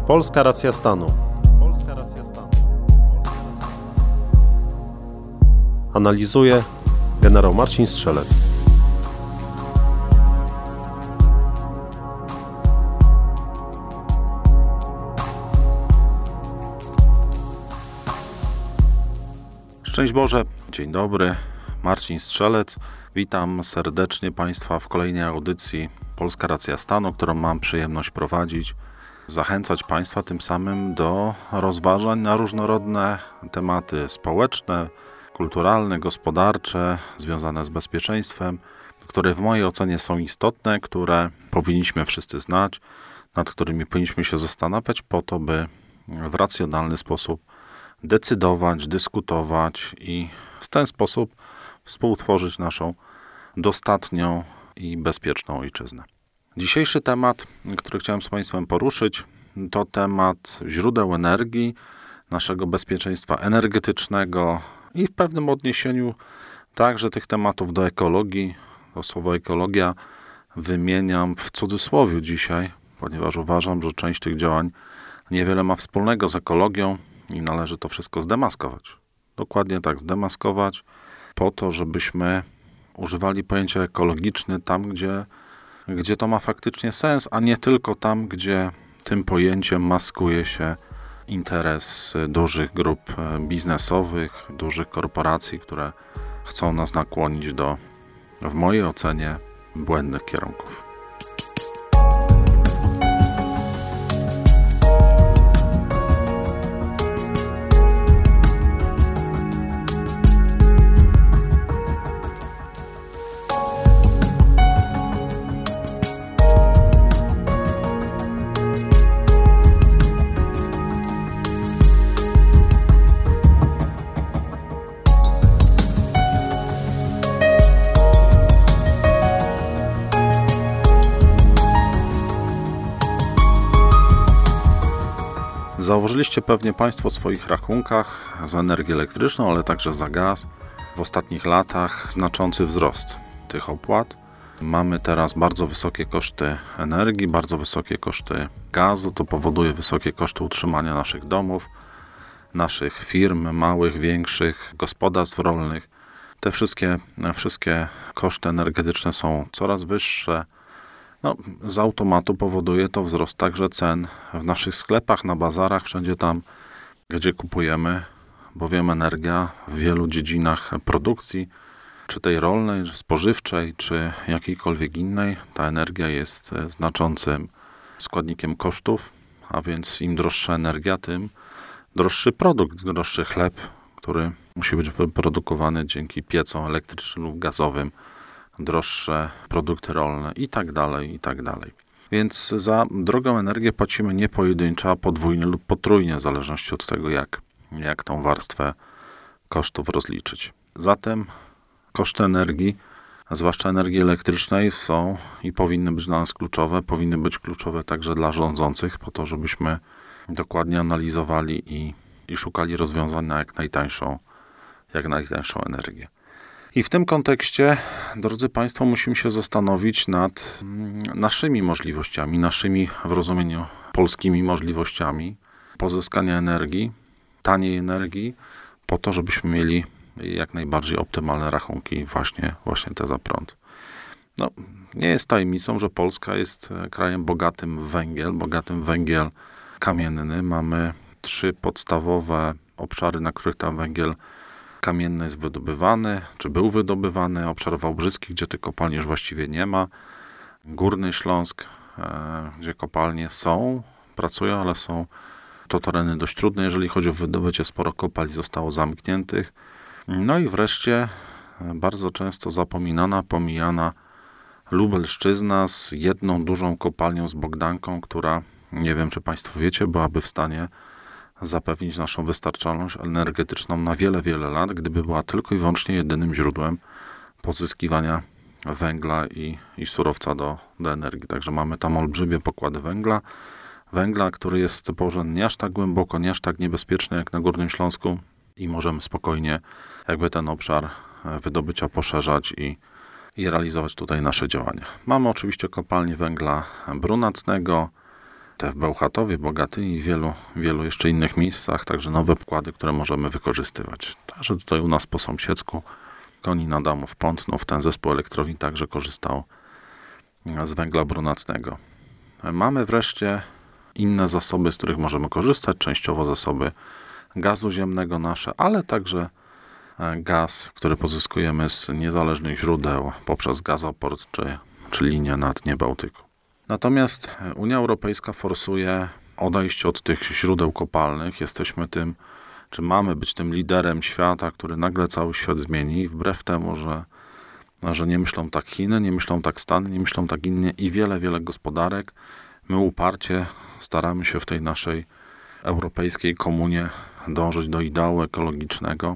Polska racja stanu. Analizuje generał Marcin Strzelec. Szczęść Boże, dzień dobry, Marcin Strzelec. Witam serdecznie Państwa w kolejnej audycji Polska racja stanu, którą mam przyjemność prowadzić. Zachęcać Państwa tym samym do rozważań na różnorodne tematy społeczne, kulturalne, gospodarcze, związane z bezpieczeństwem, które w mojej ocenie są istotne, które powinniśmy wszyscy znać, nad którymi powinniśmy się zastanawiać po to, by w racjonalny sposób decydować, dyskutować i w ten sposób współtworzyć naszą dostatnią i bezpieczną ojczyznę. Dzisiejszy temat, który chciałem z Państwem poruszyć, to temat źródeł energii, naszego bezpieczeństwa energetycznego i w pewnym odniesieniu także tych tematów do ekologii. To słowo ekologia wymieniam w cudzysłowiu dzisiaj, ponieważ uważam, że część tych działań niewiele ma wspólnego z ekologią i należy to wszystko zdemaskować. Dokładnie tak, zdemaskować po to, żebyśmy używali pojęcia ekologiczny tam, gdzie to ma faktycznie sens, a nie tylko tam, gdzie tym pojęciem maskuje się interes dużych grup biznesowych, dużych korporacji, które chcą nas nakłonić do, w mojej ocenie, błędnych kierunków. Zauważyliście pewnie Państwo w swoich rachunkach za energię elektryczną, ale także za gaz w ostatnich latach znaczący wzrost tych opłat. Mamy teraz bardzo wysokie koszty energii, bardzo wysokie koszty gazu. To powoduje wysokie koszty utrzymania naszych domów, naszych firm, małych, większych, gospodarstw rolnych. Te wszystkie koszty energetyczne są coraz wyższe. Z automatu powoduje to wzrost także cen w naszych sklepach, na bazarach, wszędzie tam, gdzie kupujemy, bowiem energia w wielu dziedzinach produkcji, czy tej rolnej, spożywczej, czy jakiejkolwiek innej, ta energia jest znaczącym składnikiem kosztów, a więc im droższa energia, tym droższy produkt, droższy chleb, który musi być produkowany dzięki piecom elektrycznym lub gazowym, droższe produkty rolne i tak dalej, i tak dalej. Więc za drogą energię płacimy nie pojedynczo, a podwójnie lub potrójnie, w zależności od tego, jak tą warstwę kosztów rozliczyć. Zatem koszty energii, a zwłaszcza energii elektrycznej, są i powinny być dla nas kluczowe, powinny być kluczowe także dla rządzących, po to, żebyśmy dokładnie analizowali i szukali rozwiązań na jak najtańszą energię. I w tym kontekście, drodzy Państwo, musimy się zastanowić nad naszymi możliwościami, naszymi w rozumieniu polskimi możliwościami pozyskania energii, taniej energii, po to, żebyśmy mieli jak najbardziej optymalne rachunki właśnie te za prąd. Nie jest tajemnicą, że Polska jest krajem bogatym w węgiel kamienny. Mamy 3 podstawowe obszary, na których ten węgiel kamienny jest wydobywany, czy był wydobywany. Obszar wałbrzyski, gdzie tych kopalni już właściwie nie ma. Górny Śląsk, gdzie kopalnie pracują, ale są to tereny dość trudne, jeżeli chodzi o wydobycie. Sporo kopalni zostało zamkniętych. I wreszcie bardzo często zapominana, pomijana Lubelszczyzna z jedną dużą kopalnią z Bogdanką, która, nie wiem czy Państwo wiecie, byłaby w stanie zapewnić naszą wystarczalność energetyczną na wiele, wiele lat, gdyby była tylko i wyłącznie jedynym źródłem pozyskiwania węgla i surowca do energii. Także mamy tam olbrzymie pokłady węgla, który jest położony nie aż tak głęboko, nie aż tak niebezpieczny jak na Górnym Śląsku i możemy spokojnie ten obszar wydobycia poszerzać i realizować tutaj nasze działania. Mamy oczywiście kopalnie węgla brunatnego, te w Bełchatowie, Bogatyni i wielu jeszcze innych miejscach, także nowe pokłady, które możemy wykorzystywać. Także tutaj u nas po sąsiedzku Konin, Adamów, Pątnów, ten zespół elektrowni także korzystał z węgla brunatnego. Mamy wreszcie inne zasoby, z których możemy korzystać, częściowo zasoby gazu ziemnego nasze, ale także gaz, który pozyskujemy z niezależnych źródeł poprzez gazoport czy linię na dnie Bałtyku. Natomiast Unia Europejska forsuje odejście od tych źródeł kopalnych. Jesteśmy tym, czy mamy być tym liderem świata, który nagle cały świat zmieni, wbrew temu, że nie myślą tak Chiny, nie myślą tak Stany, nie myślą tak inne i wiele gospodarek. My uparcie staramy się w tej naszej europejskiej komunie dążyć do ideału ekologicznego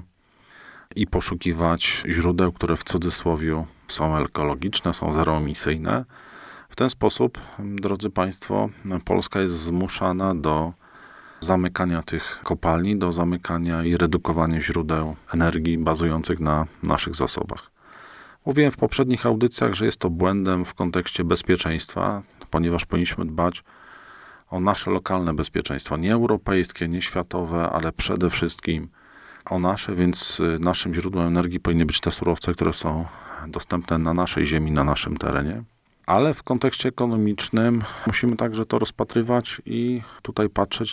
i poszukiwać źródeł, które w cudzysłowie są ekologiczne, są zeroemisyjne. W ten sposób, drodzy Państwo, Polska jest zmuszana do zamykania tych kopalni, do zamykania i redukowania źródeł energii bazujących na naszych zasobach. Mówiłem w poprzednich audycjach, że jest to błędem w kontekście bezpieczeństwa, ponieważ powinniśmy dbać o nasze lokalne bezpieczeństwo, nie europejskie, nie światowe, ale przede wszystkim o nasze, więc naszym źródłem energii powinny być te surowce, które są dostępne na naszej ziemi, na naszym terenie. Ale w kontekście ekonomicznym musimy także to rozpatrywać i tutaj patrzeć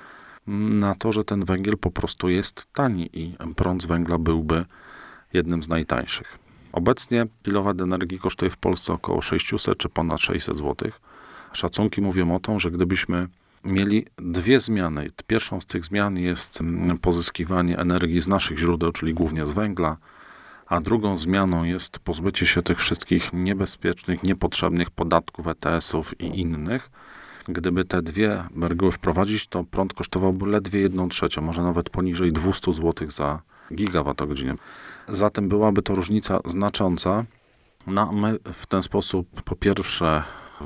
na to, że ten węgiel po prostu jest tani i prąd z węgla byłby jednym z najtańszych. Obecnie kilowat energii kosztuje w Polsce około 600 czy ponad 600 zł. Szacunki mówią o tym, że gdybyśmy mieli dwie zmiany, pierwszą z tych zmian jest pozyskiwanie energii z naszych źródeł, czyli głównie z węgla, a drugą zmianą jest pozbycie się tych wszystkich niebezpiecznych, niepotrzebnych podatków, ETS-ów i innych. Gdyby te dwie reguły wprowadzić, to prąd kosztowałby ledwie 1/3, może nawet poniżej 200 zł za gigawattogodzinę. Zatem byłaby to różnica znacząca. No, my w ten sposób, po pierwsze,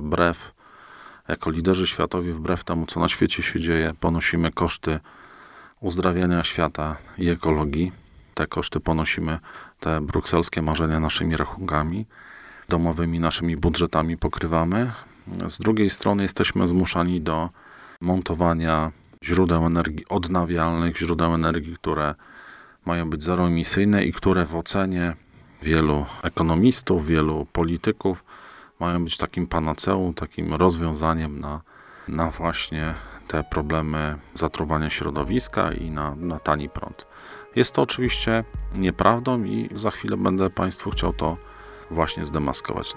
jako liderzy światowi, wbrew temu, co na świecie się dzieje, ponosimy koszty uzdrawiania świata i ekologii. Te koszty ponosimy, te brukselskie marzenia naszymi rachunkami domowymi, naszymi budżetami pokrywamy. Z drugiej strony jesteśmy zmuszani do montowania źródeł energii odnawialnych, źródeł energii, które mają być zeroemisyjne i które w ocenie wielu ekonomistów, wielu polityków mają być takim panaceum, takim rozwiązaniem na właśnie te problemy zatruwania środowiska i na tani prąd. Jest to oczywiście nieprawdą i za chwilę będę Państwu chciał to właśnie zdemaskować.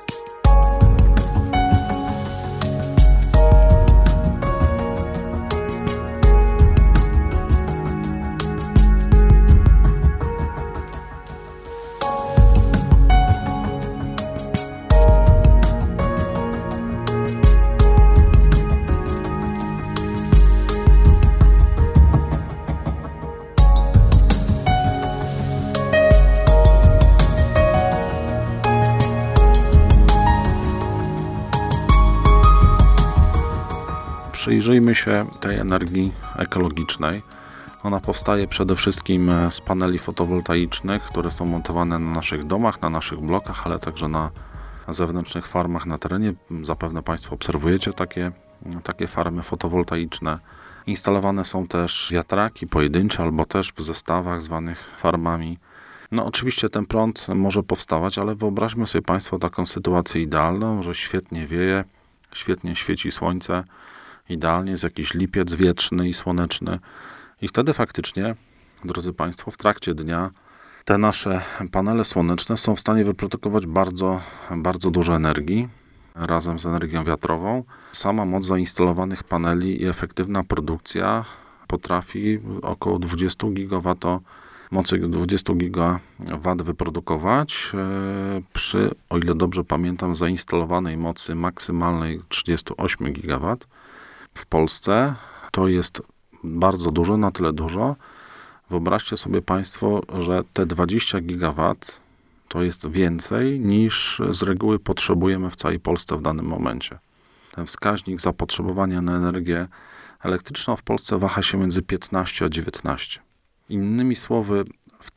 Przyjrzyjmy się tej energii ekologicznej. Ona powstaje przede wszystkim z paneli fotowoltaicznych, które są montowane na naszych domach, na naszych blokach, ale także na zewnętrznych farmach na terenie. Zapewne Państwo obserwujecie takie farmy fotowoltaiczne. Instalowane są też wiatraki pojedyncze albo też w zestawach zwanych farmami. No oczywiście ten prąd może powstawać, ale wyobraźmy sobie Państwo taką sytuację idealną, że świetnie wieje, świetnie świeci słońce, idealnie jest jakiś lipiec wieczny i słoneczny i wtedy faktycznie, drodzy Państwo, w trakcie dnia te nasze panele słoneczne są w stanie wyprodukować bardzo, bardzo dużo energii razem z energią wiatrową. Sama moc zainstalowanych paneli i efektywna produkcja potrafi około 20 GW mocy 20 GW wyprodukować przy, o ile dobrze pamiętam, zainstalowanej mocy maksymalnej 38 GW. W Polsce to jest bardzo dużo, na tyle dużo. Wyobraźcie sobie Państwo, że te 20 GW to jest więcej niż z reguły potrzebujemy w całej Polsce w danym momencie. Ten wskaźnik zapotrzebowania na energię elektryczną w Polsce waha się między 15 a 19. Innymi słowy,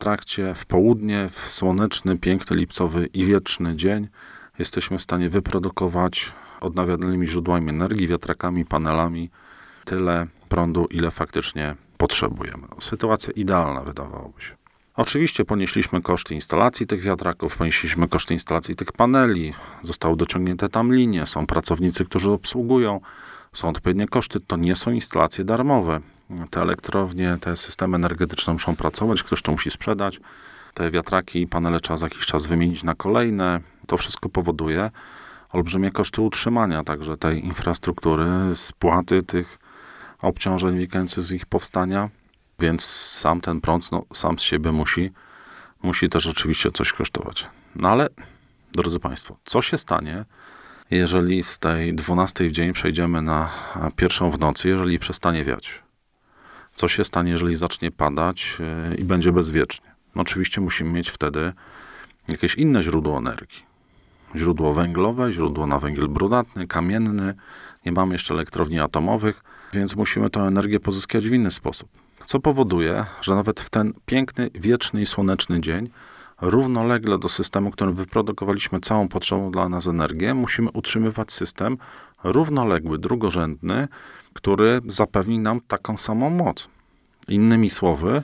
w południe, w słoneczny, piękny, lipcowy i wietrzny dzień jesteśmy w stanie wyprodukować odnawialnymi źródłami energii, wiatrakami, panelami tyle prądu, ile faktycznie potrzebujemy. Sytuacja idealna, wydawałoby się. Oczywiście ponieśliśmy koszty instalacji tych wiatraków, ponieśliśmy koszty instalacji tych paneli, zostały dociągnięte tam linie, są pracownicy, którzy obsługują, są odpowiednie koszty. To nie są instalacje darmowe. Te elektrownie, te systemy energetyczne muszą pracować, ktoś to musi sprzedać. Te wiatraki i panele trzeba za jakiś czas wymienić na kolejne. To wszystko powoduje olbrzymie koszty utrzymania także tej infrastruktury, spłaty tych obciążeń wynikających z ich powstania, więc sam ten prąd sam z siebie musi też oczywiście coś kosztować. No ale, drodzy Państwo, co się stanie, jeżeli z tej 12 w dzień przejdziemy na 1 w nocy, jeżeli przestanie wiać? Co się stanie, jeżeli zacznie padać i będzie bezwiecznie? No oczywiście musimy mieć wtedy jakieś inne źródło energii. Źródło węglowe, źródło na węgiel brunatny, kamienny. Nie mamy jeszcze elektrowni atomowych, więc musimy tę energię pozyskać w inny sposób. Co powoduje, że nawet w ten piękny, wieczny i słoneczny dzień równolegle do systemu, którym wyprodukowaliśmy całą potrzebną dla nas energię, musimy utrzymywać system równoległy, drugorzędny, który zapewni nam taką samą moc. Innymi słowy,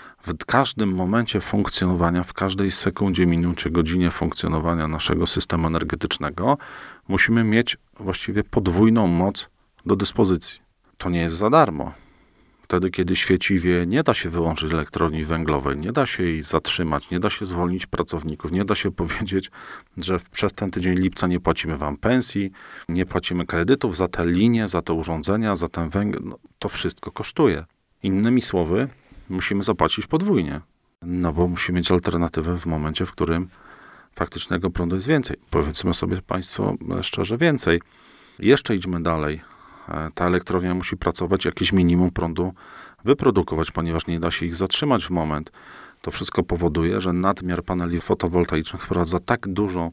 w każdym momencie funkcjonowania, w każdej sekundzie, minucie, godzinie funkcjonowania naszego systemu energetycznego musimy mieć właściwie podwójną moc do dyspozycji. To nie jest za darmo. Wtedy, kiedy świeci i wieje, nie da się wyłączyć elektrowni węglowej, nie da się jej zatrzymać, nie da się zwolnić pracowników, nie da się powiedzieć, że przez ten tydzień lipca nie płacimy wam pensji, nie płacimy kredytów za te linie, za te urządzenia, za ten węgiel. No, to wszystko kosztuje. Innymi słowy, musimy zapłacić podwójnie, no bo musimy mieć alternatywę w momencie, w którym faktycznego prądu jest więcej. Powiedzmy sobie Państwo szczerze więcej. Jeszcze idźmy dalej. Ta elektrownia musi pracować, jakieś minimum prądu wyprodukować, ponieważ nie da się ich zatrzymać w moment. To wszystko powoduje, że nadmiar paneli fotowoltaicznych wprowadza tak dużą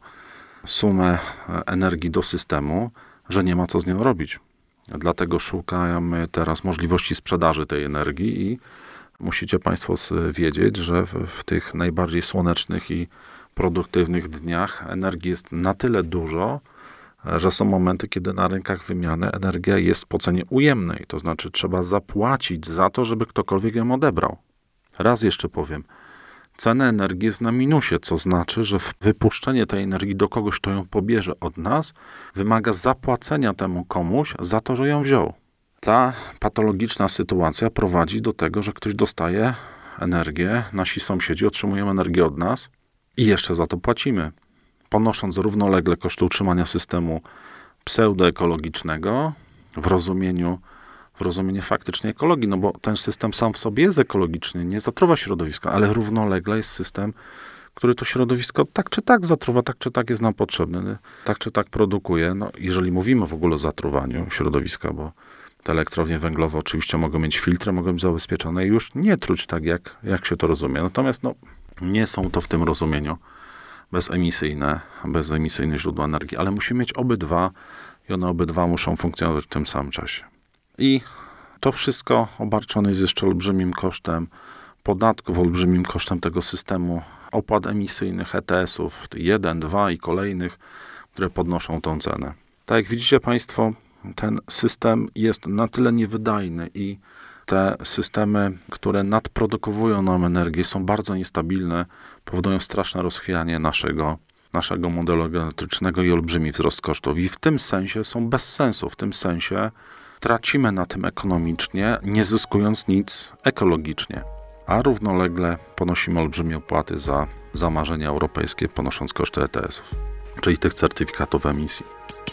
sumę energii do systemu, że nie ma co z nią robić. Dlatego szukamy teraz możliwości sprzedaży tej energii i musicie Państwo wiedzieć, że w tych najbardziej słonecznych i produktywnych dniach energii jest na tyle dużo, że są momenty, kiedy na rynkach wymiany energia jest po cenie ujemnej. To znaczy trzeba zapłacić za to, żeby ktokolwiek ją odebrał. Raz jeszcze powiem, cena energii jest na minusie, co znaczy, że wypuszczenie tej energii do kogoś, kto ją pobierze od nas, wymaga zapłacenia temu komuś za to, że ją wziął. Ta patologiczna sytuacja prowadzi do tego, że ktoś dostaje energię, nasi sąsiedzi otrzymują energię od nas i jeszcze za to płacimy, ponosząc równolegle koszty utrzymania systemu pseudoekologicznego w rozumieniu faktycznie ekologii, no bo ten system sam w sobie jest ekologiczny, nie zatruwa środowiska, ale równolegle jest system, który to środowisko tak czy tak zatruwa, tak czy tak jest nam potrzebny, tak czy tak produkuje. No, jeżeli mówimy w ogóle o zatruwaniu środowiska, bo te elektrownie węglowe oczywiście mogą mieć filtry, mogą być zabezpieczone i już nie truć tak, jak się to rozumie. Natomiast nie są to w tym rozumieniu bezemisyjne źródła energii, ale musimy mieć obydwa i one obydwa muszą funkcjonować w tym samym czasie. I to wszystko obarczone jest jeszcze olbrzymim kosztem podatków, olbrzymim kosztem tego systemu opłat emisyjnych, ETS-ów, 1, 2 i kolejnych, które podnoszą tą cenę. Tak jak widzicie Państwo, ten system jest na tyle niewydajny i te systemy, które nadprodukowują nam energię, są bardzo niestabilne, powodują straszne rozchwianie naszego modelu elektrycznego i olbrzymi wzrost kosztów. I w tym sensie są bez sensu, w tym sensie tracimy na tym ekonomicznie, nie zyskując nic ekologicznie, a równolegle ponosimy olbrzymie opłaty za zamarzenia europejskie, ponosząc koszty ETS-ów, czyli tych certyfikatów emisji.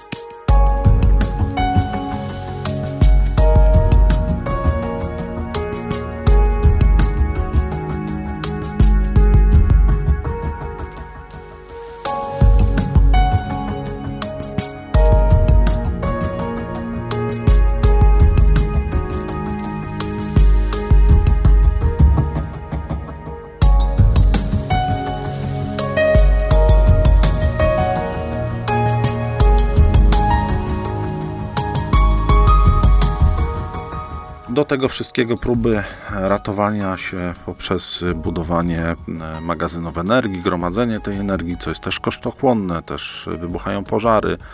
Do tego wszystkiego próby ratowania się poprzez budowanie magazynów energii, gromadzenie tej energii, co jest też kosztochłonne, też wybuchają pożary,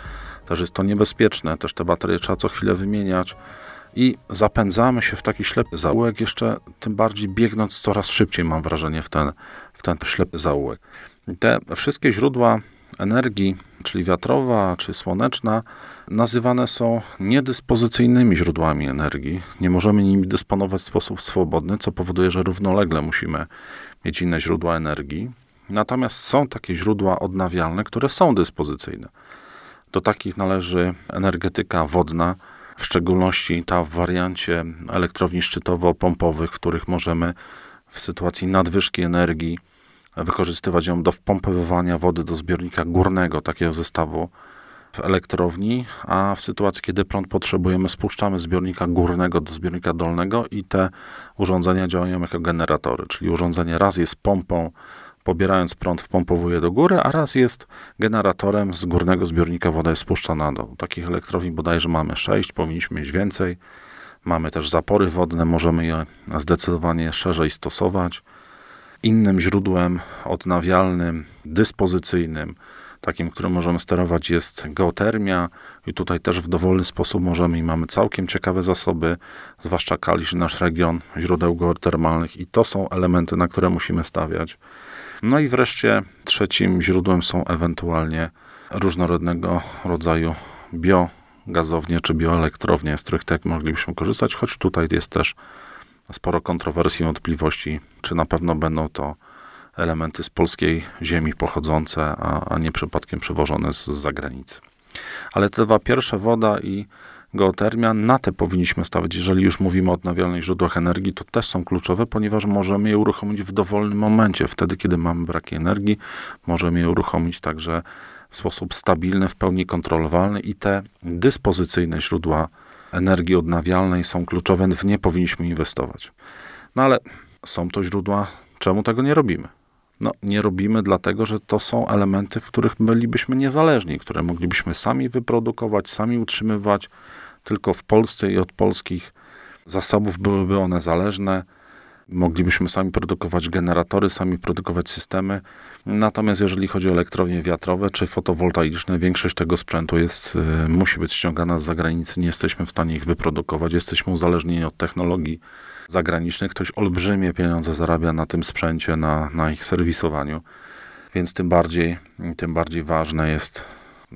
Też jest to niebezpieczne, też te baterie trzeba co chwilę wymieniać i zapędzamy się w taki ślepy zaułek, jeszcze tym bardziej biegnąc coraz szybciej, mam wrażenie, w ten ślepy zaułek. Te wszystkie źródła energii, czyli wiatrowa czy słoneczna, nazywane są niedyspozycyjnymi źródłami energii. Nie możemy nimi dysponować w sposób swobodny, co powoduje, że równolegle musimy mieć inne źródła energii. Natomiast są takie źródła odnawialne, które są dyspozycyjne. Do takich należy energetyka wodna, w szczególności ta w wariancie elektrowni szczytowo-pompowych, w których możemy w sytuacji nadwyżki energii wykorzystywać ją do wpompowywania wody do zbiornika górnego, takiego zestawu w elektrowni, a w sytuacji, kiedy prąd potrzebujemy, spuszczamy z zbiornika górnego do zbiornika dolnego i te urządzenia działają jako generatory, czyli urządzenie raz jest pompą, pobierając prąd wpompowuje do góry, a raz jest generatorem, z górnego zbiornika woda jest spuszczana na dół. Takich elektrowni bodajże mamy 6, powinniśmy mieć więcej. Mamy też zapory wodne, możemy je zdecydowanie szerzej stosować. Innym źródłem odnawialnym, dyspozycyjnym, takim, którym możemy sterować, jest geotermia i tutaj też w dowolny sposób możemy i mamy całkiem ciekawe zasoby, zwłaszcza Kalisz, nasz region źródeł geotermalnych i to są elementy, na które musimy stawiać. No i wreszcie trzecim źródłem są ewentualnie różnorodnego rodzaju biogazownie czy bioelektrownie, z których tak moglibyśmy korzystać, choć tutaj jest też sporo kontrowersji i wątpliwości, czy na pewno będą to elementy z polskiej ziemi pochodzące, a nie przypadkiem przywożone z zagranicy. Ale te dwa pierwsze, woda i geotermia, na te powinniśmy stawiać. Jeżeli już mówimy o odnawialnych źródłach energii, to też są kluczowe, ponieważ możemy je uruchomić w dowolnym momencie. Wtedy, kiedy mamy braki energii, możemy je uruchomić także w sposób stabilny, w pełni kontrolowalny i te dyspozycyjne źródła energii odnawialnej są kluczowe, w nie powinniśmy inwestować. No ale są to źródła, czemu tego nie robimy? No, nie robimy dlatego, że to są elementy, w których bylibyśmy niezależni, które moglibyśmy sami wyprodukować, sami utrzymywać, tylko w Polsce i od polskich zasobów byłyby one zależne. Moglibyśmy sami produkować generatory, sami produkować systemy. Natomiast jeżeli chodzi o elektrownie wiatrowe czy fotowoltaiczne, większość tego sprzętu musi być ściągana z zagranicy. Nie jesteśmy w stanie ich wyprodukować. Jesteśmy uzależnieni od technologii zagranicznych. Ktoś olbrzymie pieniądze zarabia na tym sprzęcie, na ich serwisowaniu. Więc tym bardziej ważne jest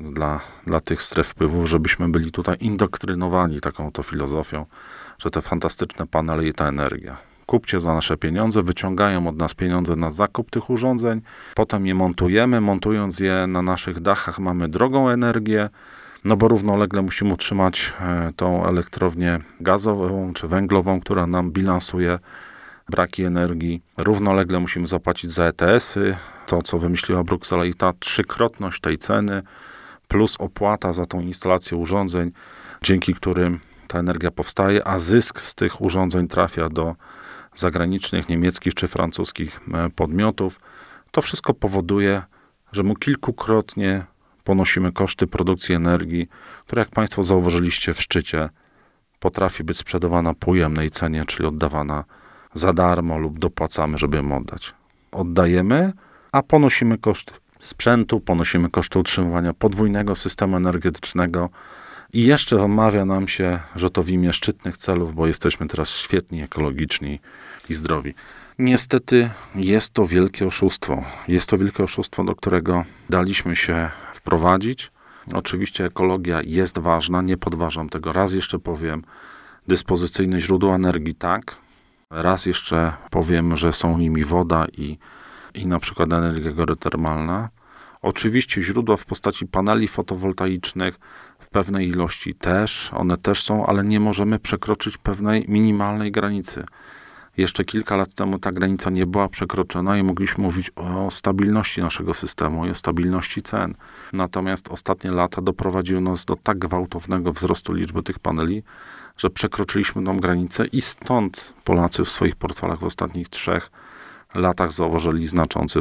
dla tych stref wpływów, żebyśmy byli tutaj indoktrynowani taką to filozofią, że te fantastyczne panele i ta energia. Kupcie za nasze pieniądze, wyciągają od nas pieniądze na zakup tych urządzeń, potem je montujemy, montując je na naszych dachach mamy drogą energię, no bo równolegle musimy utrzymać tą elektrownię gazową czy węglową, która nam bilansuje braki energii. Równolegle musimy zapłacić za ETS-y, to co wymyśliła Bruksela i ta trzykrotność tej ceny, plus opłata za tą instalację urządzeń, dzięki którym ta energia powstaje, a zysk z tych urządzeń trafia do zagranicznych, niemieckich czy francuskich podmiotów. To wszystko powoduje, że my kilkukrotnie ponosimy koszty produkcji energii, która, jak Państwo zauważyliście w szczycie, potrafi być sprzedawana po ujemnej cenie, czyli oddawana za darmo lub dopłacamy, żeby ją oddać. Oddajemy, a ponosimy koszty sprzętu, ponosimy koszty utrzymywania podwójnego systemu energetycznego i jeszcze wmawia nam się, że to w imię szczytnych celów, bo jesteśmy teraz świetni, ekologiczni i zdrowi. Niestety jest to wielkie oszustwo. Jest to wielkie oszustwo, do którego daliśmy się wprowadzić. Oczywiście ekologia jest ważna, nie podważam tego. Raz jeszcze powiem, dyspozycyjne źródła energii tak. Raz jeszcze powiem, że są nimi woda i na przykład energia geotermalna. Oczywiście źródła w postaci paneli fotowoltaicznych w pewnej ilości też, one też są, ale nie możemy przekroczyć pewnej minimalnej granicy. Jeszcze kilka lat temu ta granica nie była przekroczona i mogliśmy mówić o stabilności naszego systemu i o stabilności cen. Natomiast ostatnie lata doprowadziły nas do tak gwałtownego wzrostu liczby tych paneli, że przekroczyliśmy tą granicę i stąd Polacy w swoich portfelach w ostatnich 3 latach zauważyli znaczący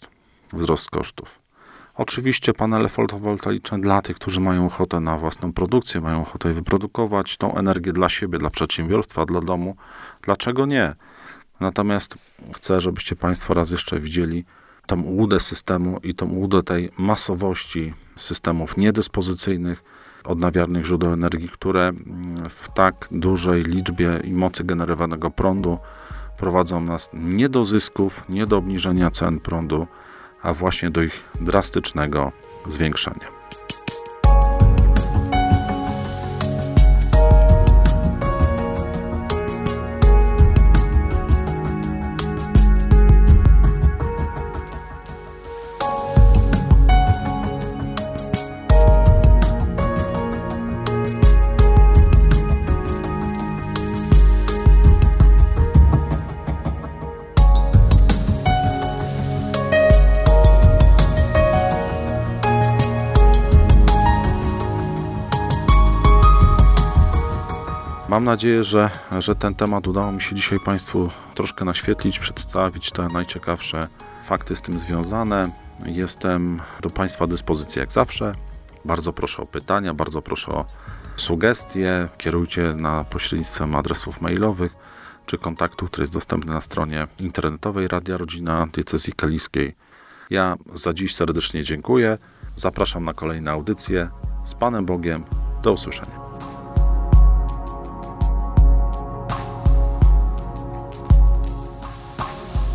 wzrost kosztów. Oczywiście panele fotowoltaiczne dla tych, którzy mają ochotę na własną produkcję, mają ochotę wyprodukować tą energię dla siebie, dla przedsiębiorstwa, dla domu. Dlaczego nie? Natomiast chcę, żebyście Państwo raz jeszcze widzieli, tą ułudę systemu i tą ułudę tej masowości systemów niedyspozycyjnych, odnawialnych źródeł energii, które w tak dużej liczbie i mocy generowanego prądu prowadzą nas nie do zysków, nie do obniżenia cen prądu, a właśnie do ich drastycznego zwiększenia. Mam nadzieję, że ten temat udało mi się dzisiaj Państwu troszkę naświetlić, przedstawić te najciekawsze fakty z tym związane. Jestem do Państwa dyspozycji jak zawsze. Bardzo proszę o pytania, bardzo proszę o sugestie. Kierujcie na pośrednictwem adresów mailowych czy kontaktu, który jest dostępny na stronie internetowej Radia Rodzina Diecezji Kaliskiej. Ja za dziś serdecznie dziękuję. Zapraszam na kolejne audycje. Z Panem Bogiem. Do usłyszenia.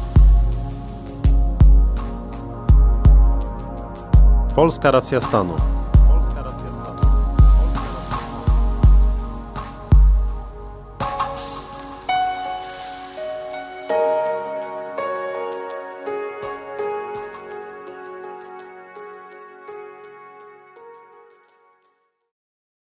Polska Racja Stanu.